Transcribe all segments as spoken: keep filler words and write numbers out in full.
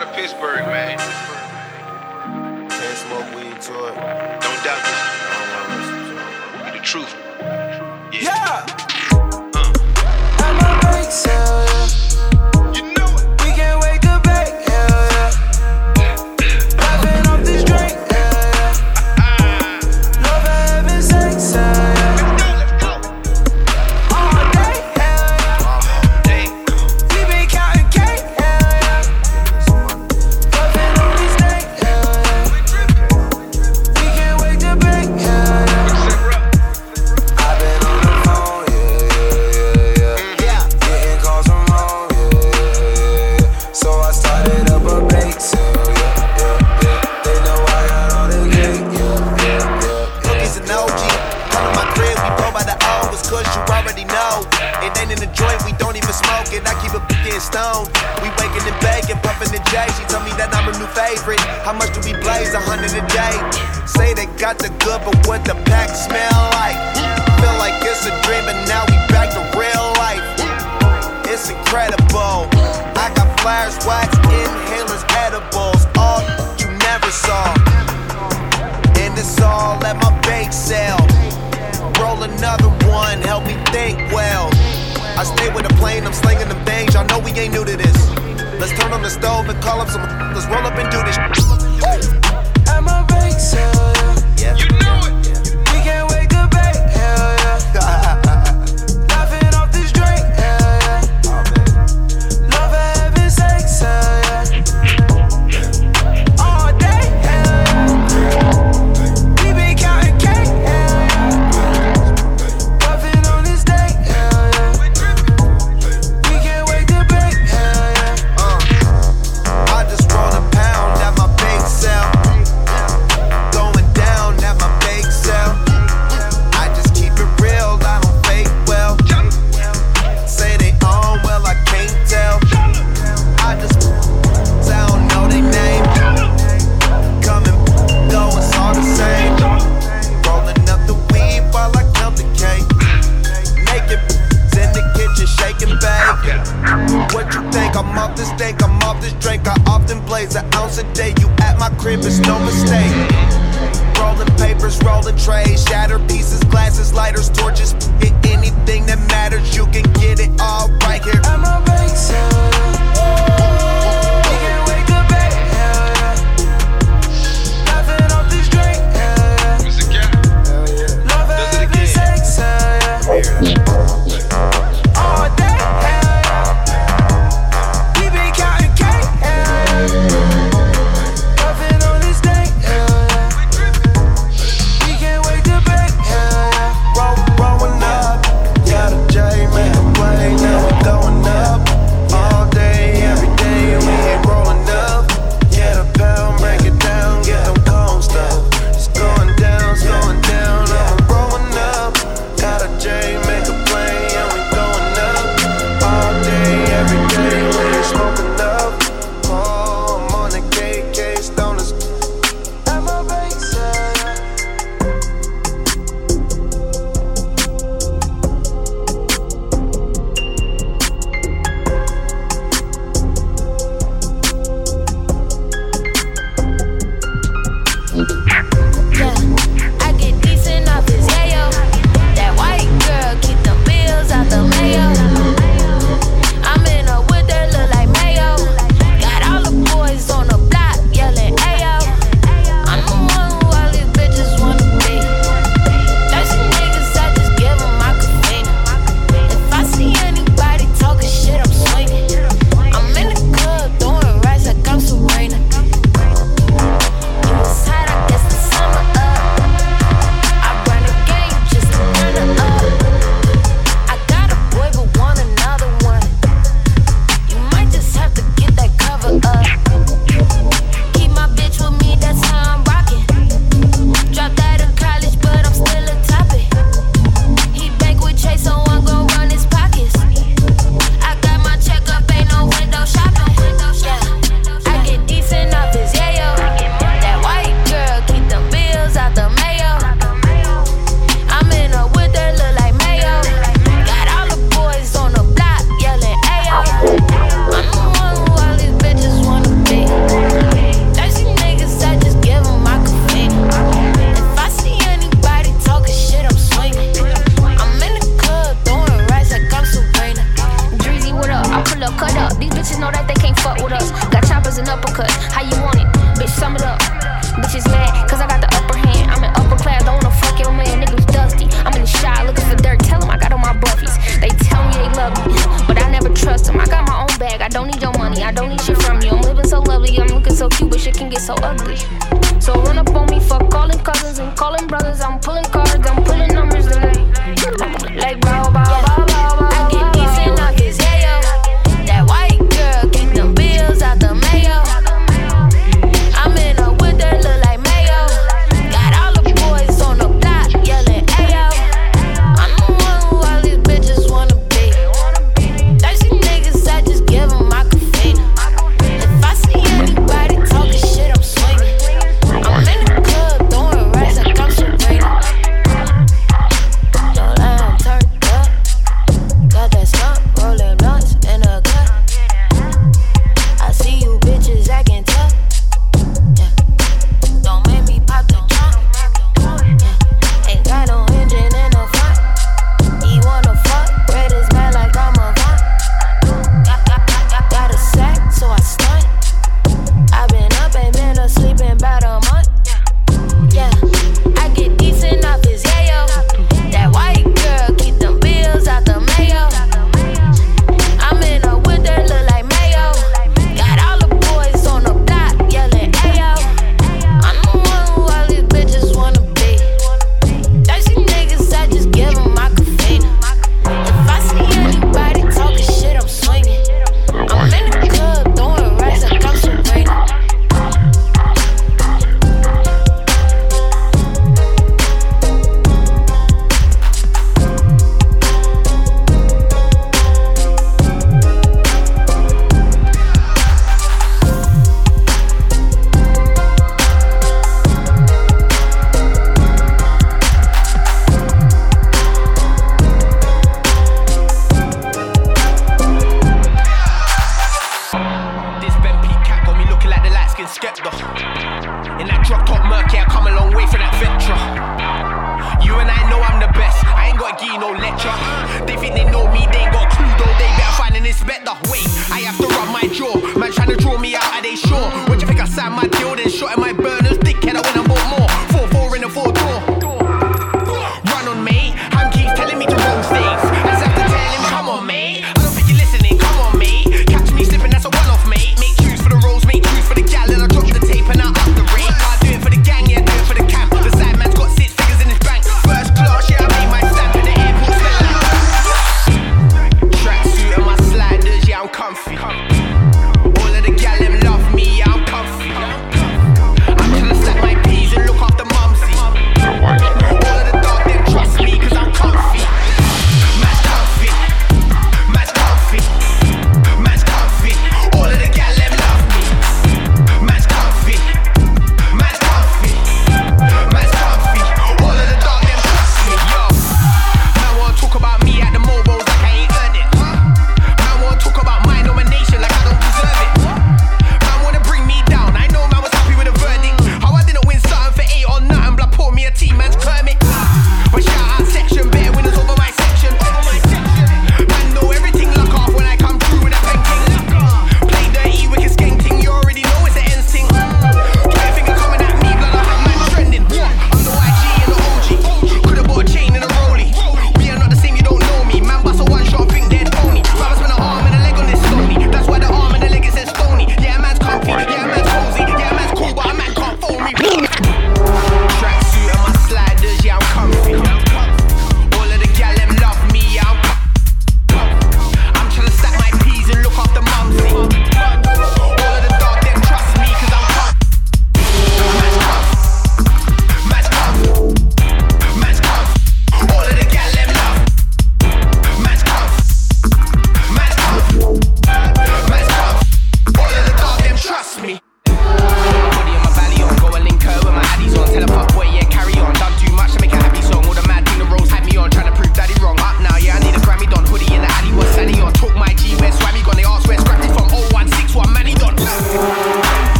out of Pittsburgh, man. Can't smoke weed to it. Don't doubt this. I don't wanna listen to it. We the truth. Yeah. Yeah. Uh. At my bake sale, yeah. You know it. We can't wait to bake, yeah, yeah. Popping off this drink, yeah, yeah. Love having sex, yeah, yeah. Let's go. All day, yeah, yeah. All day. We been counting cake, yeah, yeah. Puffing on this dank, yeah, yeah. We can't wait to bake, yeah, yeah. I've been on the phone, yeah, yeah, yeah, yeah. Getting calls from home, yeah, yeah, yeah. So I started up a bake sale, yeah, yeah, yeah. They know I got all the cake, yeah, yeah, yeah. Cookies and O G, come to my crib, we blow by the O, it's cause you already know. It ain't in the joint, we don't even smoke it, I keep it getting stoned. We waking and baking, puffing the J, she told me that I'm her new favorite. How much do we blaze? A hundred a day. Say they got the good, but what the pack smell like? Feel like it's a dream, and now we back to real life. It's incredible. I got flares, wax, inhalers, edibles, all you never saw. And it's all at my bake sale. Roll another one, help me think well. I stay with a plane, I'm slinging them things. Y'all know we ain't new to this. Let's turn on the stove and call up some. Let's roll up and do this. At my bake sale, yeah. Yeah. You know it. We can't wait to bake, yeah, yeah. Laughing off this drink, yeah, yeah. Love having sex, yeah, yeah. All day, yeah, yeah. We been counting cake, yeah, yeah. Puffing on this dank, yeah, yeah. We can't wait to bake, yeah, yeah. Uh, I just rolled a pound at my bake sale. Going down at my bake sale. I just keep it real, I don't fake well. Say they own, well I can't tell. I just I don't know they name. Come and go, it's all the same. Rolling up the weed while I count the cake. Naked in the kitchen, shaking bake. What you think? I'm off this think, I'm off this drink. I often blaze an ounce a day. You at my crib, it's no mistake. Rolling papers, rolling trays, shattered pieces, glasses, lighters, torches. Get anything that matters, you can get it all right here. At my bake sale, we can't wait to bake, yeah, yeah. Laughing off this drink, yeah, yeah. Mister Cat. Love Does it having again. sex, yeah, yeah. All day, yeah, yeah. We been counting cake, yeah, yeah. Puffing on this dank, yeah, yeah. We can't wait to bake, yeah, yeah. Roll, rolling up, yeah, the J make a play, now we going up. bitches know that they can't fuck with us. Got choppers and uppercuts, how you want it? Bitch, sum it up. Bitches mad, cause I got the upper hand. I'm in upper class, don't wanna fuck your man, niggas dusty. I'm in the shot looking for dirt, tell them I got on my buffies. They tell me they love me, but I never trust them. I got my own bag, I don't need your money, I don't need shit from you. I'm living so lovely, I'm looking so cute, but shit can get so ugly. So run up on me, fuck calling cousins and calling brothers. I'm pulling cards, I'm pulling numbers, like, like bow, bow, bow, bow, bow. I get decent off his hair. That white girl kick them bills out the mayo. I'm in a whip that look like mayo. Got all the boys on the block yelling ayo. I'm the one who all these bitches wanna be. Thirsty niggas, I just give them my coffee. If I see anybody talking shit, I'm swinging. I'm in the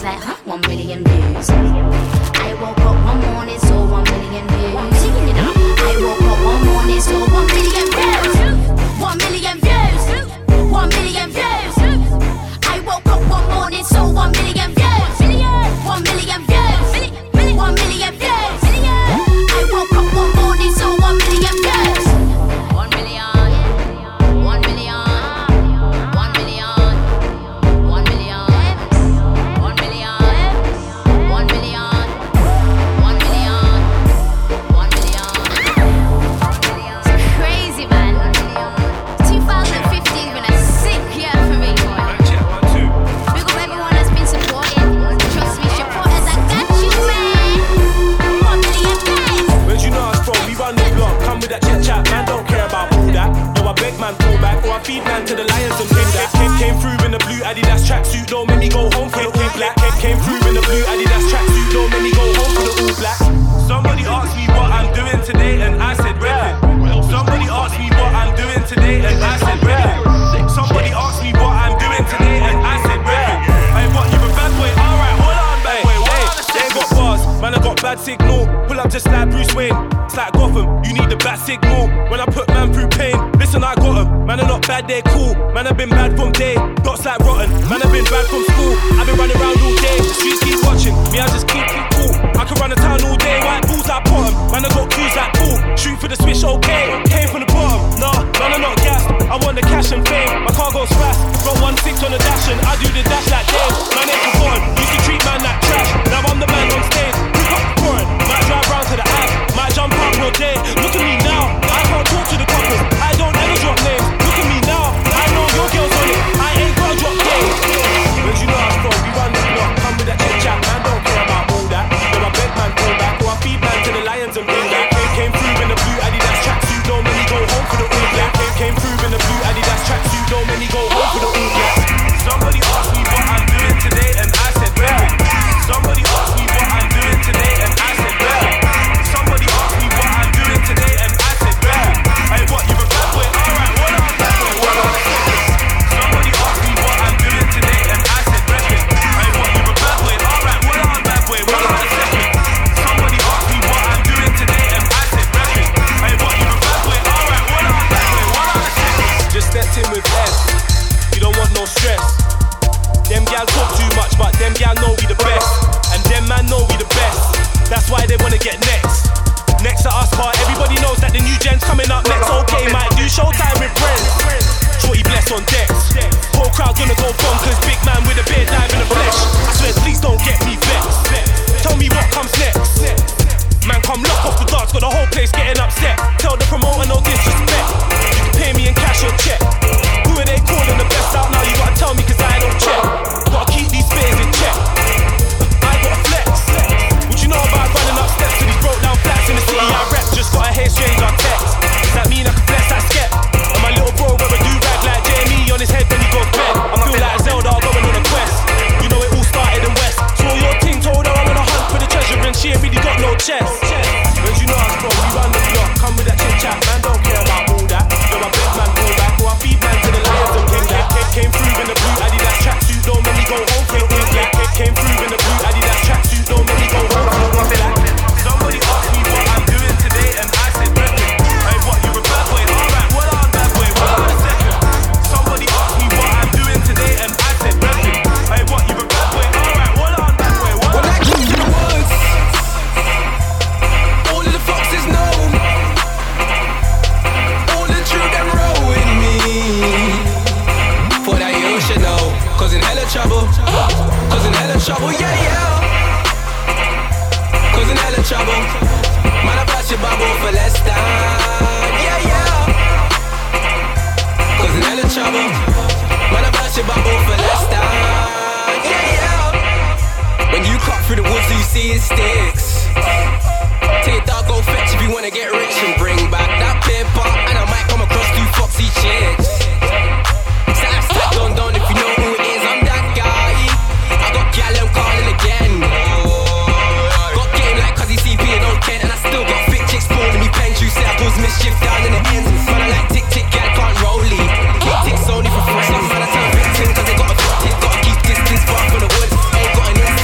was like, huh? One million views. I woke up one morning, saw one million views. I woke up one morning, saw one million views. One million views. One million views. I woke up one morning, saw one million views. One million views. One million views. I woke up one morning, saw one million views. One million. One million. One million. One million. One million. One million. One million. One million. It's crazy, man. twenty fifteen has been a sick year for me, boy. Big up everyone that's been supporting. Trust me, supporters, I got you, man. One million views. Where'd you know us from? We run the block, come with that chit chat, man, don't care about all that. Yo, I beg man, pull back, or I feed man to the lions and bring that. Came, came through in the blue Adidas tracksuit, don't make me go home for the all black. Came, came through in the blue Adidas tracksuit, don't make me go home for the all black. Somebody asked me what I'm doing today, and I said reppin'. Somebody asked me what I'm doing today, and I said reppin'. Somebody asked me what I'm doing today, and I said reppin'. Hey, what, you a bad boy? Alright, hold on, bad boy, hey, they ain't got bars, man, I got bad signal. Pull up just like Bruce Wayne, it's like Gotham, you need the bat signal. When I put man through pain, listen, I got 'em. Man, are not bad, they're cool. Man, I've been bad from day, dots like rotten. Man, I've been bad from school, I've been running around all day. The streets keep watching, me, I just keep, keep cool. I can run the town all day, white balls like bottom. Man, I got cues like pool, shoot for the switch, okay. Came from the bottom, nah, man, I'm not gassed. I want the cash and fame, my car goes fast. Got one six on the dash and I do the dash like Dave. Man, ain't forgotten, used to treat man like trash. Now I'm the man on stage, pick up the foreign. Might drive round to the app, might jump out for a day. Look at me now, I can't talk to the couples. I don't ever drop names. Look at me now, I know your girl's on it. I ain't gotta drop names. Where'd you know us from? We run the block, come with that chit chat, man, don't care about all that. Yo, I beg man, pull back, or I feed man to the lions and bring that. Came, came through in the blue Adidas tracksuit, don't make me go home for the all black. Came, came through in the blue Adidas tracksuit, don't make me go home for the all black. Somebody asked me what I'm doing today, and I said reppin'. Somebody asked me what I'm doing today, and I said reppin'. Somebody asked me what I'm doing today, and I said reppin'. Hey, what, you a bad boy? Alright, what on, bad boy, what on? Somebody asked me what I'm doing today, and I said reppin'. Hey, what, you a bad boy? Alright, what on, bad boy, what on a second? Somebody asked me what I'm doing today, and I said reppin'. Hey, what, you a bad boy? Alright, what on, bad boy, what on a second? Just stepped in with S, you don't want no stress. Them gal talk too much, but them gal know we the best. And them man know we the best. That's why they wanna get next. Next to us, but everybody knows that the new gen's coming up next. Okay, might do showtime with friends. Shorty bless on decks. Whole crowd gonna go bonkers. Big man with a beard dive in the flesh. I swear, please don't get me vexed. Tell me what comes next. Man, come lock off the darts, got the whole place getting upset. Tell the promoter no disrespect. You can pay me in cash or check. Who are they calling the best out now? You gotta tell me cause I don't check. Gotta keep these fears in check. I gotta flex. Would you know about running up steps to these broke down flats in the city I rep? Just gotta hate strange on text. Does that mean I can flex that skep? And my little bro wear a do-rag like Jamie on his head when he goes bed. I feel like Zelda going on a quest. You know it all started in West. So your ting told her I'm on a hunt for the treasure and she ain't really got no chest. Where'd you know us from? We run the block, come with that chit chat, man, don't care about all that. Yo, I beg man, pull back, or I feed man to the lions and bring that. Came through in the blue Adidas tracksuit, don't make me go home for the all black. Came through in the blue Adidas tracksuit, don't make me go home for the all black. Somebody asked me what I'm doing today, and I said reppin'. Hey, what, you a bad boy? Alright, what on, bad boy? What on a second? Somebody asked me what I'm doing today, and I said reppin'. Hey, what, you a bad boy? Alright, what on, bad boy? What on? When I get to the woods, all of the foxes know. All the children roll with me. For that you should know. Cause in hella trouble. Cause in hella trouble, yeah, yeah. Cause in hella trouble. Man, I pass your bubble for less than. Yeah, yeah. Cause in hella trouble. Man, I pass your bubble for less than. Yeah, yeah. When you cut through the woods, you see his sticks. Take dog, go fetch if you wanna get rich and bring back that paper. And I might come across two foxy chicks. Stack, stack, don't, don't, if you know who it is, I'm that guy. I got gal, I'm calling again. Got game like Cuzzy C P and on Kent. And I still got fit chicks pulling me pen. You say I cause mischief down in the ends. Man, I like tick, tick, gal can't roll it. Kick, tick's only for free. Some man I turn victim cause they got a victim. Gotta keep distance far from the woods. Ain't got an instinct.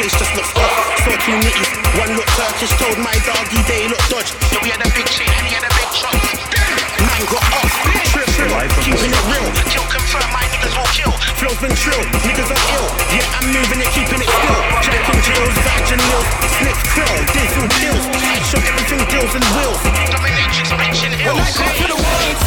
place just looks off. Saw two nitties, one looked Turkish, told my doggy they look Dodge. Yo, we had a big chain and he had a big truck. Man got off, trip, trip, keeping it real. Kill confirm, my niggas will kill. Flow's been trill, niggas are ill. Yeah, I'm moving it, keeping it still. Jacking drills, vaginals, snip krill, diesel kills. Headshot everything deals and wills. Dominatrix, bitch and hills. When I come for the words,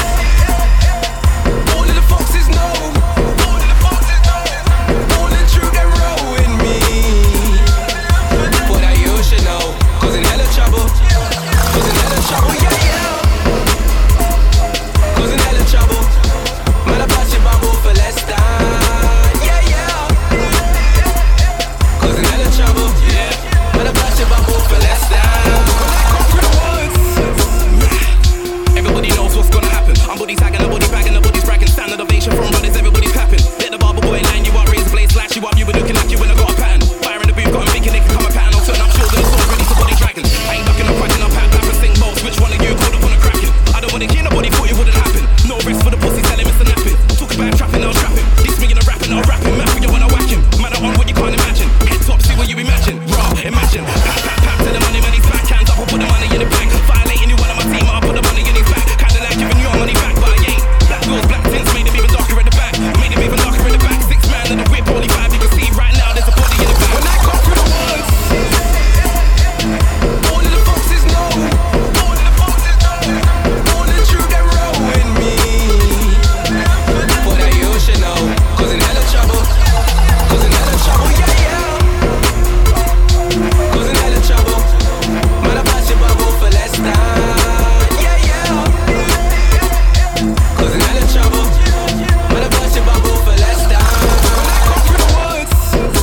all of the foxes know. All of the foxes know. All the true they roll with me. But that you should know, cause in hella trouble. Cause in hella trouble, yeah, yeah. Cause in hella trouble. Man, I pass your bubble for less time. Yeah, yeah. Cause in hella trouble. Yeah. Man, I pass your bubble for less time. Come through the woods. Everybody knows what's gonna happen. I'm body tagging, the body bagging, the body's bragging. Standard ovation from brothers, everybody's clapping. Let the barber boy line you up, razor blade slash you up. You been looking like you when I got a pattern. Fire in the booth, got 'em thinking they can come a pattern. I'll turn up shoulders, sword ready to body dragon. I ain't ducking, I'm cracking, I'm pat, pat and sing bolts. Which one of you called up on a cracking? I don't wanna hear nobody thought it wouldn't happen. No rest for the pussy, tell him it's a napping. Talk about trapping, I'll trap him. This me in a rapping, I'll rap him. Map you wanna whack him. Man, I on what you can't imagine. Head top, see what you imagine. Raw, imagine. Pat, pat, pat, tell the money, man, he's back. Hands up, I'll put the money in the bank. Violating you, one of my team, I'll put the money in his back. Kinda like giving your money back, but I ain't. Black girls, black tints, made him even darker at the back. Made him even darker in the back. Six man in the whip, only five. You can see right now, there's a body in the back. When I come through the woods, all of the foxes know. All of the foxes know. All the true they roll with me. But that you should know, cause in hella trouble. Cause in hella trouble, yeah, yeah. Cause in hella trouble. Man, I pass your bubble for less time. Yeah, yeah. Cause in hella trouble. Man, I pass your bubble for less time. When I come through the woods,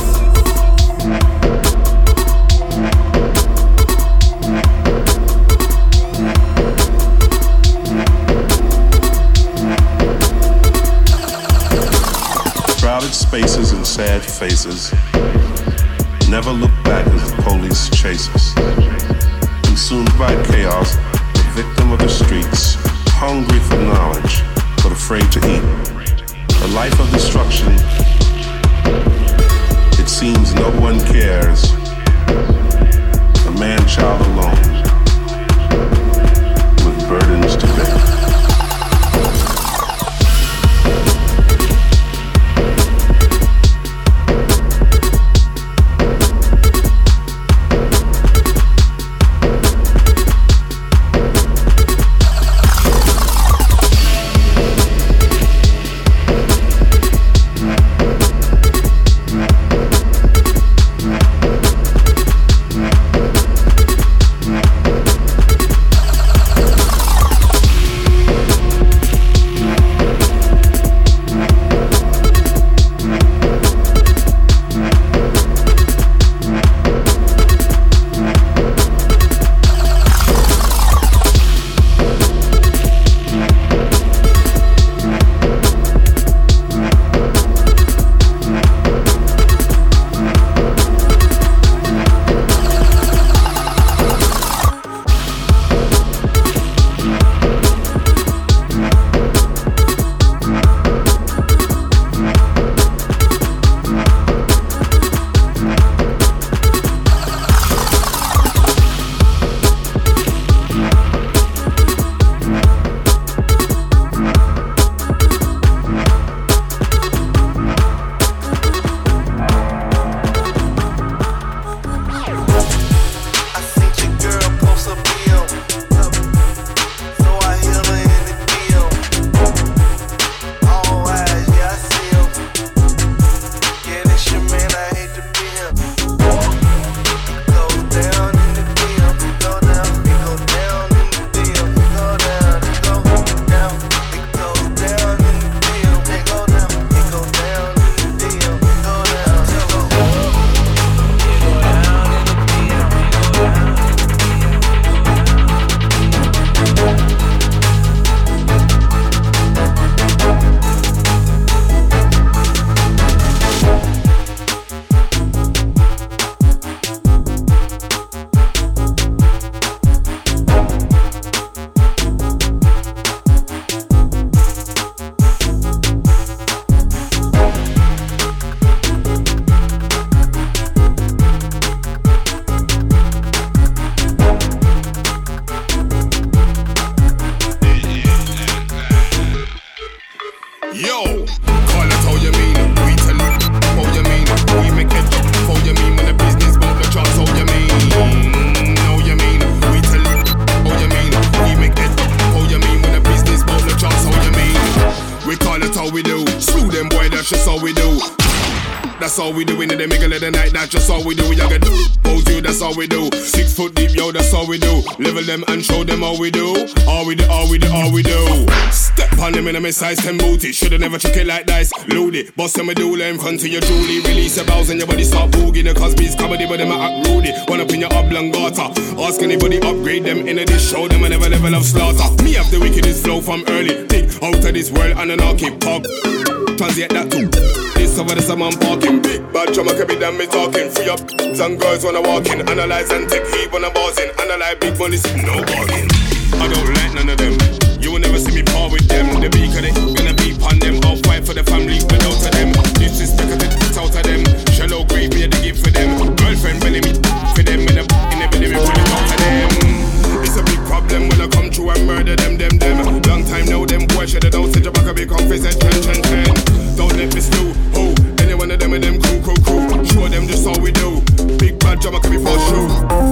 Crowded spaces and sad faces. Never look back as the police chase us. Consumed by chaos, the victim of the streets, hungry for knowledge, but afraid to eat. A life of destruction. It seems no one cares. A man-child alone, with burdens to bear. that's all we do. In the middle of the night, that's just all we do. We get pose you, that's all we do. Six foot deep, yo, that's all we do. Level them and show them all we do. All we do, all we do, all we do. Step on them in a size ten booty. Shoulda never chuck it like dice. Load it, bust them a doula in front of your Julie. Release your bows and your body start booging. The Cosby's comedy, but them a act rudy. One up in your oblongata. Ask anybody upgrade them in a dish. Show them a never level of slaughter. Me have the wickedest flow from early. Think out of this world and an arcade pop. Translate that too. This over the summer I'm parking. Big bad drummer can be damn me talking. Free up some girls when I walk in. Analyze and take heat when I'm buzzing. Analyze big money, no bargain. I don't like none of them. You will never see me par with them. The beak of it, gonna be on them. I'll fight for the family without of them. Disrespect of it, out of them. Shallow grave, me the gift for them. Girlfriend belly me for them. In the in the belly me pull it out of them. It's a big problem when I come through and murder them, them, them. Long time now, them boys should have don't sit your back a big confess at ten, ten, ten. Don't let me slew, oh, any one of them and them crew, crew, crew. Show them just all we do. Big bad job, I can be for sure.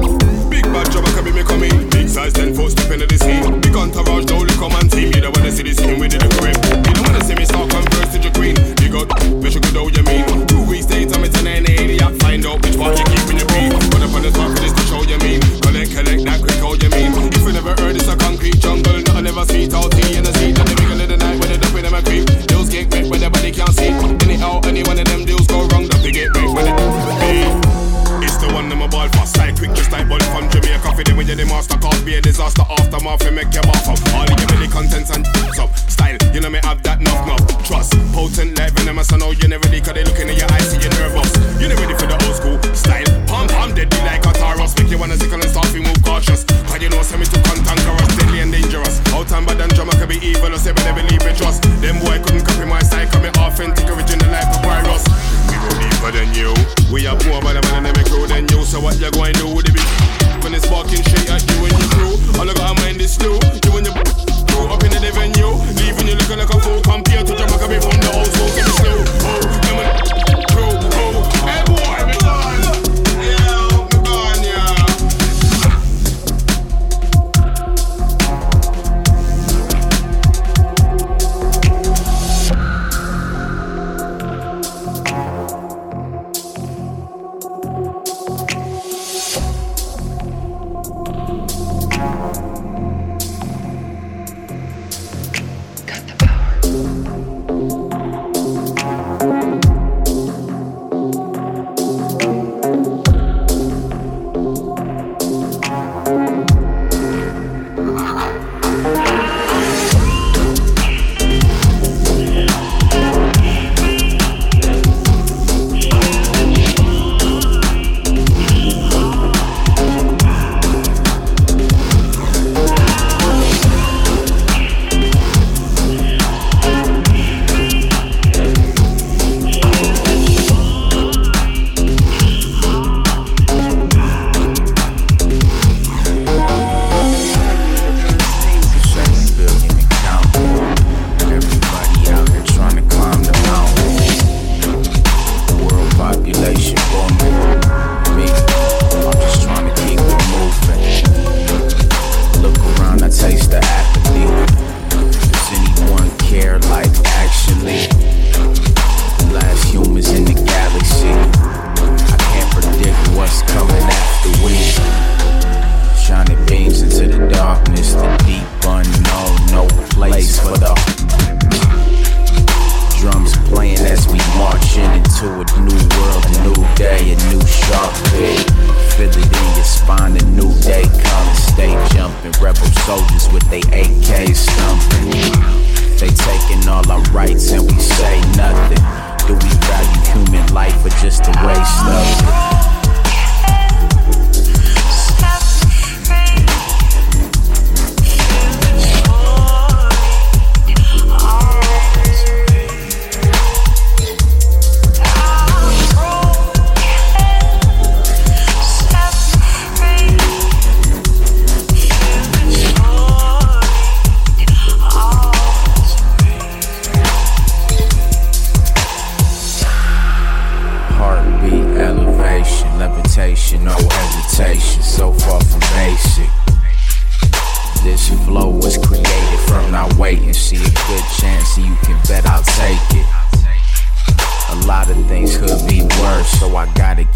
Big bad job, I can be me coming. Big size, ten foot, step into the scene. Big entourage, don't look come and team. You don't wanna see the scene with the correct. You don't wanna see me start converse to the queen. You got, bitch, you could know you mean. Two weeks later, I'm at an eighty. I find out which part you keep in your beat. Put up on the top for this to show you mean. Collect, collect that quick, how you mean. If you never heard it's a concrete jungle, nothing ever sweet out here in the seat. And the middle of the night when they dump in them a creep. Those get wet when everybody can't see. Anyhow, any one of them deals go wrong, that they get wet when it be. It's the one them a ball fast, side quick, just like ball from Jamaica. For them when you're the master, cause be a disaster. Aftermath, you make your bath up. All of your belly contents and up. Style, you know me have that knock knock. Trust, potent like venomous. I know you're never ready, cause they looking at your eyes, see you're nervous. You're not ready for the old school style. Pom pom, dead be like a Taurus. Make you wanna sickle and start to move cautious. Cause you know, send me to cantankerous, deadly and dangerous. Out and bad and drama can be evil, or say but they believe in trust. Them boy couldn't copy my style, cause me authentic, original like a virus. We go deeper than you. We have more about them and them crew than you. So what you going to do with the big when it's walking straight at you and your crew? All I gotta mind is stew. You and your crew up in the venue, leaving you looking like a fool compared to Jamaica be from the old school. Get the slow, oh, them and crew, oh, hey boy, me gone, yeah, me gone, yeah.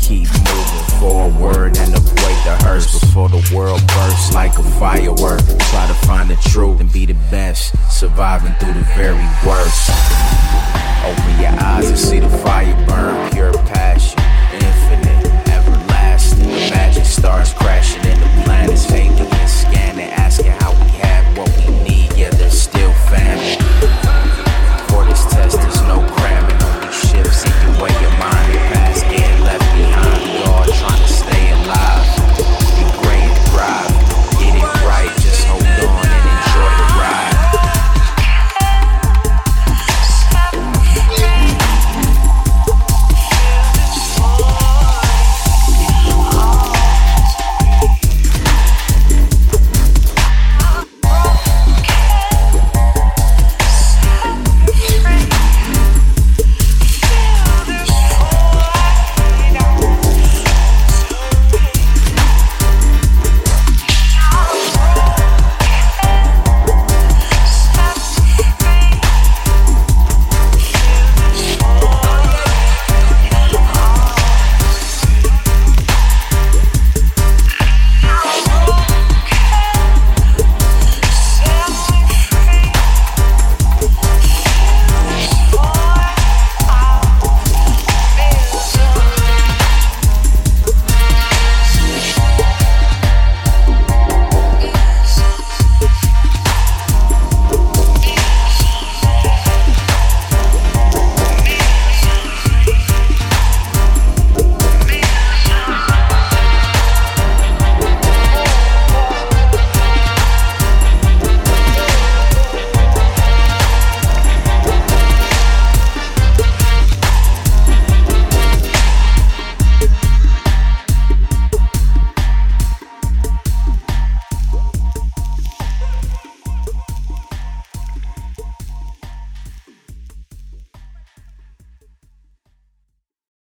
keep moving forward and avoid the hearse before the world bursts like a firework. Try to find the truth and be the best, surviving through the very worst. Open your eyes and see the fire burn, pure passion, infinite, everlasting. Imagine stars crashing